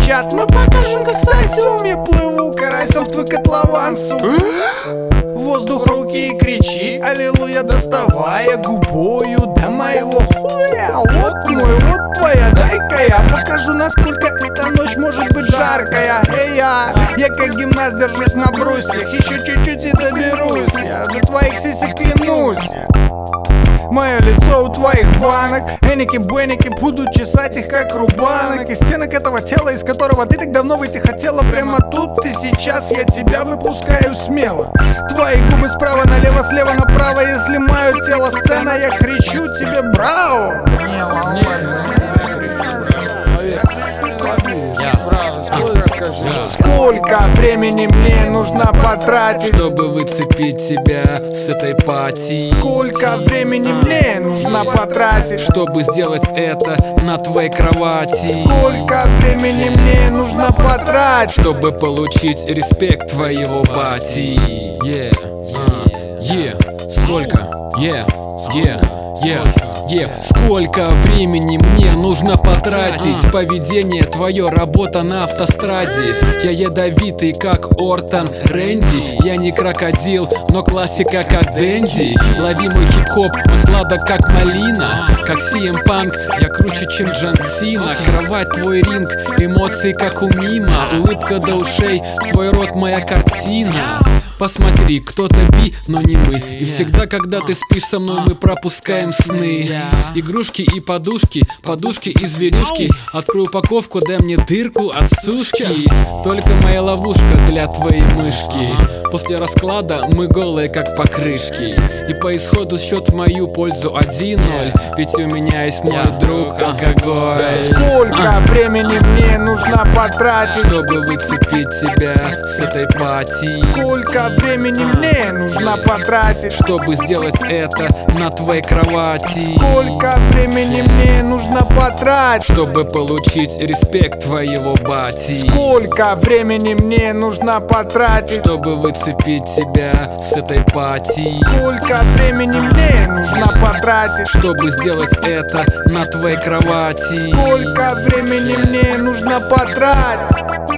чат. Мы покажем, как сосем я плыву карасем в твой котлован, сука. Воздух руки и кричи, аллилуйя, доставая губою до моего хуя. Вот мой, вот твоя, дай-ка я покажу, насколько эта ночь может быть жаркая. Эй, я как гимнаст держусь на брусьях, еще чуть-чуть и доберусь я до твоих сисек, клянусь. Мое лицо у твоих банок, эники-беники, буду чесать их как рубанок. Из стенок этого тела, из которого ты так давно выйти хотела, прямо тут и сейчас я тебя выпускаю смело. Твои губы справа налево, слева направо, если мое тело сцена, я кричу тебе браво. Сколько времени мне нужно потратить, чтобы выцепить тебя с этой пати? Сколько времени мне нужно потратить, чтобы сделать это на твоей кровати? Сколько времени мне нужно потратить, чтобы получить респект твоего бати? Сколько? Сколько времени мне нужно потратить? Поведение твое, работа на автостраде. Я ядовитый, как Ортон Рэнди. Я не крокодил, но классика, как Дэнди. Лови мой хип-хоп, он сладок, как малина. Как CM Punk, я круче, чем Джон Сина. Кровать твой ринг, эмоции, как у мима. Улыбка до ушей, твой рот моя картина. Посмотри, кто-то би, но не мы. И всегда, когда ты спишь со мной, мы пропускаем сны. Игрушки и подушки, подушки и зверюшки. Открой упаковку, дай мне дырку от сушки. Только моя ловушка для твоей мышки. После расклада мы голые, как покрышки. И по исходу счет в мою пользу 1-0. Ведь у меня есть мой друг алкоголь. Сколько времени мне нужно потратить, чтобы выцепить тебя с этой пати? Сколько времени мне нужно потратить, чтобы сделать это на твоей кровати? Сколько времени мне нужно потратить, чтобы получить респект твоего бати? Сколько времени мне нужно потратить, чтобы выцепить тебя с этой пати? Сколько времени мне нужно потратить, чтобы сделать это на твоей кровати? Сколько времени мне нужно потратить?